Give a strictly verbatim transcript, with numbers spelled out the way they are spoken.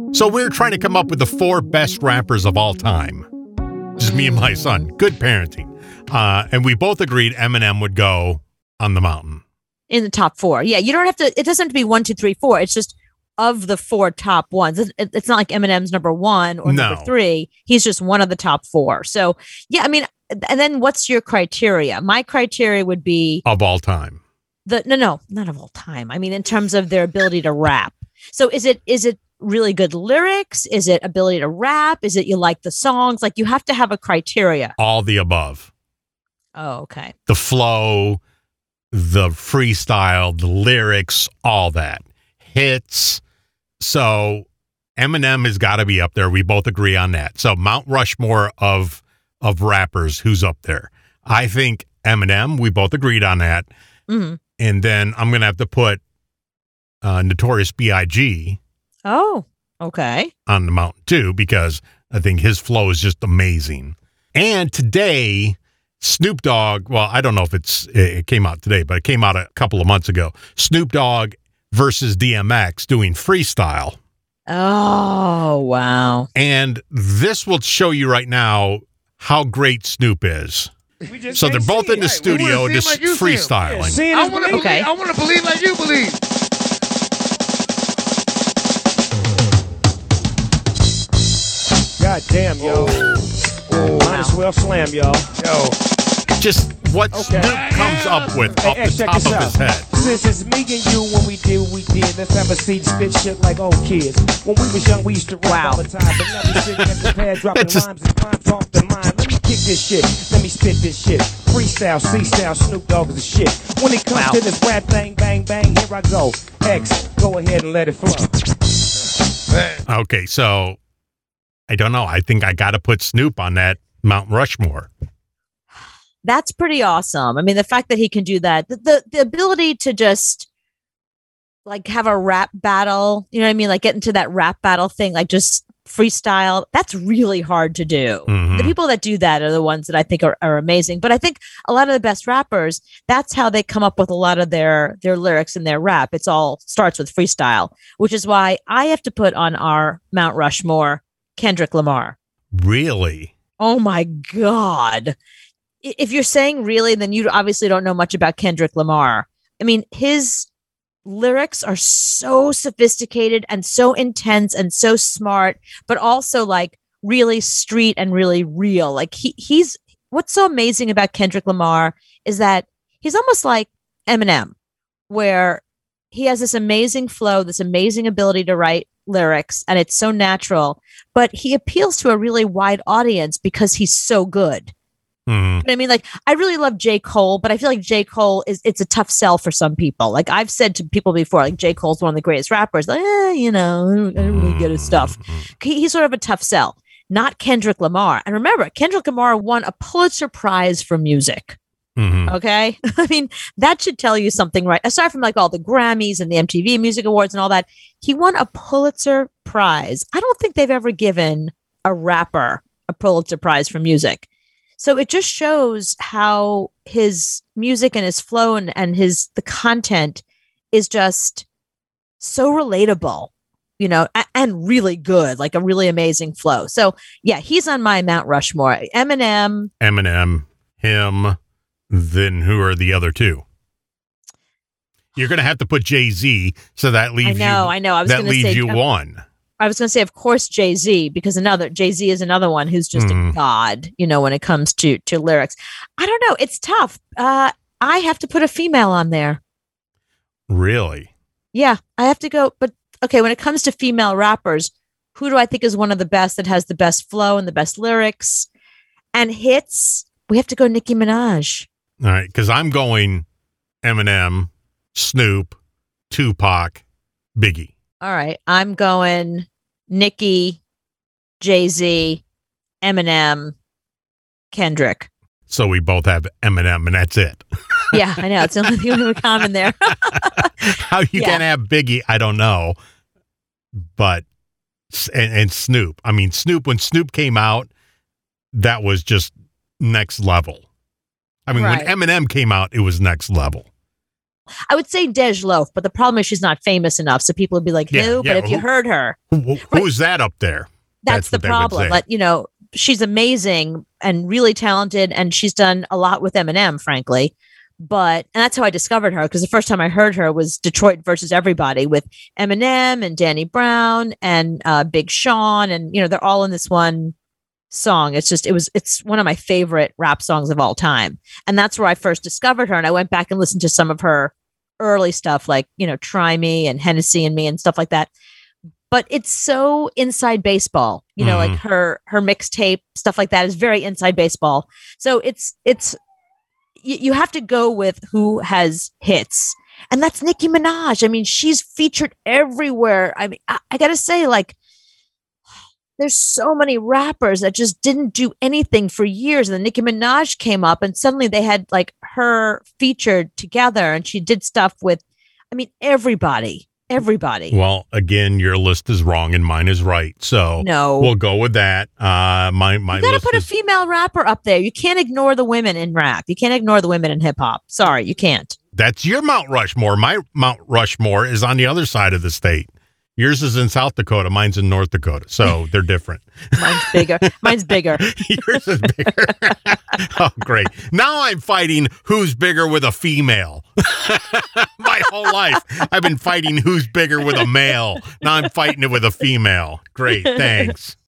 So we're trying to come up with the four best rappers of all time. Just me and my son. Good parenting. Uh, and we both agreed Eminem would go on the mountain. In the top four. Yeah, you don't have to, it doesn't have to be one, two, three, four. It's just of the four top ones. It's, it's not like Eminem's number one or No. number three. He's just one of the top four. So, yeah, I mean, and then what's your criteria? My criteria would be... Of all time. The No, no, not of all time. I mean, in terms of their ability to rap. So is it is it really good lyrics? Is it ability to rap? Is it you like the songs? Like, you have to have a criteria. All the above. Oh, okay. The flow, the freestyle, the lyrics, all that. Hits. So Eminem has got to be up there. We both agree on that. So Mount Rushmore of of rappers, who's up there? I think Eminem. We both agreed on that. Mm-hmm. And then I'm going to have to put uh, Notorious B I G Oh, okay. on the mountain too, because I think his flow is just amazing. And today, Snoop Dogg, well, I don't know if it's it came out today, but it came out a couple of months ago. Snoop Dogg versus D M X doing freestyle. Oh, wow. And this will show you right now how great Snoop is. So they're both in the studio Hey, just like you feel. freestyling. Yeah, I want to Okay. believe. I want to believe like you believe. God damn, yo. Oh, Might as well slam, y'all. yo. Just what Okay. Snoop comes up with Hey, off hey, the check top this of out. his head. Since it's me and you, when we did what we did, let's have a seat, spit shit like old kids. When we was young, we used to rap Wow. all the time, but now we sit at the pad dropping It's just- rhymes and rhymes off the mind. Let me kick this shit. Let me spit this shit. Freestyle, C-style, Snoop Dogg is the shit. When it comes Wow. to this rap thing, bang, bang, here I go. X, go ahead and let it flow. Man. Okay, so I don't know. I think I got to put Snoop on that Mount Rushmore. That's pretty awesome. I mean, the fact that he can do that, the, the the ability to just like have a rap battle, you know what I mean? Like get into that rap battle thing, like just freestyle. That's really hard to do. Mhm. The people that do that are the ones that I think are, are amazing. But I think a lot of the best rappers, that's how they come up with a lot of their their lyrics and their rap. It's all starts with freestyle, which is why I have to put on our Mount Rushmore Kendrick Lamar. Really? Oh my God. I- If you're saying really, then you obviously don't know much about Kendrick Lamar. I mean, his lyrics are so sophisticated and so intense and so smart, but also like really street and really real. Like he he's what's so amazing about Kendrick Lamar is that he's almost like Eminem, where he has this amazing flow, this amazing ability to write lyrics, and it's so natural, but he appeals to a really wide audience because he's so good. Mhm. You know what I mean, like I really love J. Cole, but I feel like J. Cole is it's a tough sell for some people. Like I've said to people before, like J. Cole's one of the greatest rappers. Like, eh, you know, I don't, I don't really get his stuff. He, he's sort of a tough sell. Not Kendrick Lamar. And remember, Kendrick Lamar won a Pulitzer Prize for music. Mhm. Okay. I mean, that should tell you something, right? Aside from like all the Grammys and the M T V Music Awards and all that, he won a Pulitzer Prize. I don't think they've ever given a rapper a Pulitzer Prize for music. So it just shows how his music and his flow and, and his the content is just so relatable, you know, a- and really good, like a really amazing flow. So yeah, he's on my Mount Rushmore. Eminem. Eminem, him, then who are the other two? You're going to have to put Jay-Z, so that I leaves know, you I know. I was that going to leaves say you um, one. I was going to say, of course, Jay-Z, because another Jay-Z is another one who's just Mhm. a god, you know, when it comes to to lyrics. I don't know. It's tough. Uh, I have to put a female on there. Really? Yeah, I have to go. But okay, when it comes to female rappers, who do I think is one of the best that has the best flow and the best lyrics and hits? We have to go Nicki Minaj. All right, because I'm going Eminem, Snoop, Tupac, Biggie. All right, I'm going Nicki, Jay-Z, Eminem, Kendrick. So we both have Eminem, and that's it. Yeah, I know. It's the only thing we have in common there. How you Yeah. can have Biggie, I don't know. But, and, and Snoop. I mean, Snoop, when Snoop came out, that was just next level. I mean, Right. when Eminem came out, it was next level. I would say Dej Loaf, but the problem is she's not famous enough. So people would be like, who? Yeah, but yeah, if you who- heard her, Who, who's that up there? that's, That's the what they would problem. say. Like, you know, she's amazing and really talented, and she's done a lot with Eminem, frankly. But and that's how I discovered her, because the first time I heard her was Detroit versus Everybody with Eminem and Danny Brown and uh, Big Sean, and you know they're all in this one song. It's just it was it's one of my favorite rap songs of all time, and that's where I first discovered her. And I went back and listened to some of her early stuff, like you know Try Me and Hennessy and Me and stuff like that. But it's so inside baseball, you know, Mhm. like her her mixtape stuff like that is very inside baseball. So it's it's you, you have to go with who has hits, and that's Nicki Minaj. I mean, she's featured everywhere. I mean, I, I gotta say, like, there's so many rappers that just didn't do anything for years, and then Nicki Minaj came up, and suddenly they had like her featured together, and she did stuff with, I mean, everybody, everybody. Well, again, your list is wrong and mine is right. So No. we'll go with that. Uh, my my You gotta list put a is, female rapper up there. You can't ignore the women in rap. You can't ignore the women in hip hop. Sorry, you can't. that's your Mount Rushmore. My Mount Rushmore is on the other side of the state. Yours is in South Dakota. Mine's in North Dakota. So they're different. Mine's bigger. Mine's bigger. Yours is bigger. Oh, great. Now I'm fighting who's bigger with a female. My whole life, I've been fighting who's bigger with a male. Now I'm fighting it with a female. Great. Thanks.